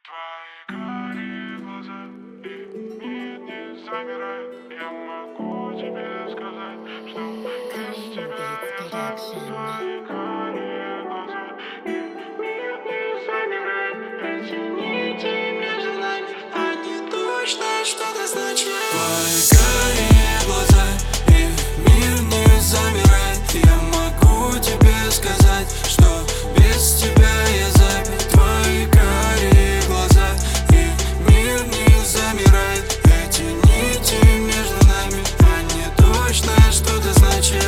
Твои карие глаза и мир не замирает. Я могу тебе сказать, что без тебя я забыл. Твои карие глаза и мир не замирает. Эти нити между нами, они точно что-то значат. Твои карие глаза и мир не замирает. Я могу тебе сказать, что без тебя я забит. Твои карие глаза и мир не замирает. Эти нити между нами, они точно что-то значат.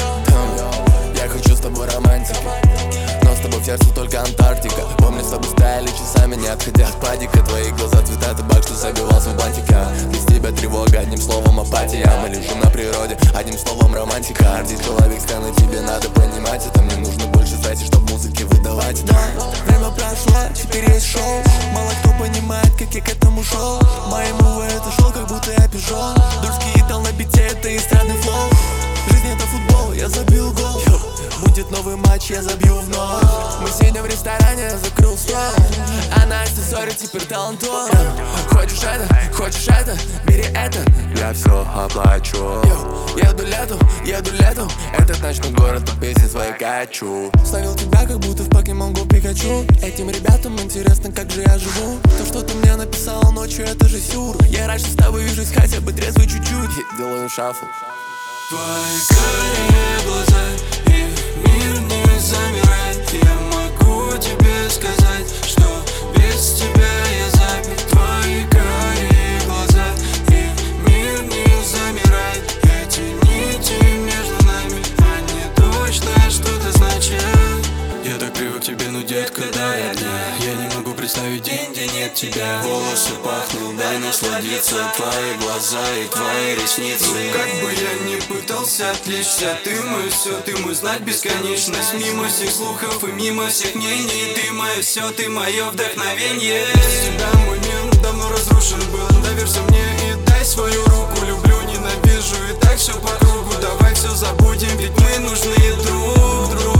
Я хочу с тобой романтики, но с тобой в сердце только Антарктика. Помню, с тобой стояли часами, не отходя от падика. Твои глаза цвета табак, что забивался в бантика. Без тебя тревога, одним словом апатия. Мы лежим на природе, одним словом романтика. Ардит человек страны, тебе надо понимать это. Мне нужно больше знаете, чтоб музыки выдавать. Да, время прошло, теперь есть шоу. Мало кто понимает, как я к этому шел. Мои мувы это шел, как будто я пижон. Дурский тал на бите, это эстрадный флоу. Жизнь это футбол, я забил гол. Будет новый матч, я забью вновь. Мы сидим в ресторане, я закрыл стол. А Настя ссорит, теперь талантон. Хочешь это, бери это. Я все оплачу. Еду летом, этот ночной город, по песне своей качу. Словил тебя, как будто в Покемон Го Пикачу. Этим ребятам интересно, как же я живу. То, что ты мне написала ночью, это же сюр. Я рад, что с тобой вижусь, хотя бы трезвый чуть-чуть. Делаю шафл. Твои карие глаза и мир не замирает. Я могу тебе сказать, что без тебя я забит. Твои карие глаза и мир не замирает. Эти нити между нами, они точно что-то значат. Я так привык к тебе, но детка, дай огня. Я не могу представить день, где нет тебя. Волосы пахнут, дай насладиться. Твои глаза и твои ресницы. Как бы я ни пытался отвлечься, ты мой все, ты мой знак бесконечность. Мимо всех слухов и мимо всех мнений. Ты мое все, ты мое вдохновение. Без тебя мой мир давно разрушен был. Доверься мне и дай свою руку. Люблю, ненавижу и так все по кругу. Давай все забудем, ведь мы нужны друг другу.